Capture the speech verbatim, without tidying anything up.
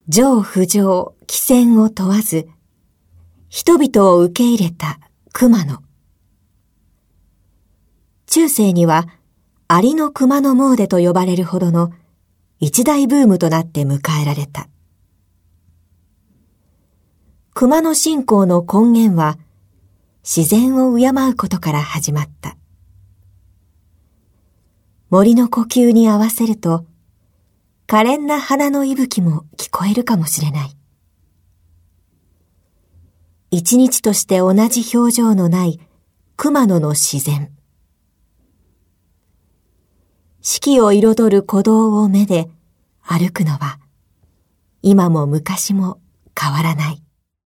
上不上、貴賤を問わず、人々を受け入れた熊野。中世には、アリの熊野詣と呼ばれるほどの一大ブームとなって迎えられた。熊野信仰の根源は、自然を敬うことから始まった。森の呼吸に合わせると、可憐な花の息吹も聞こえるかもしれない。一日として同じ表情のない熊野の自然。四季を彩る鼓動を目で歩くのは、今も昔も変わらない。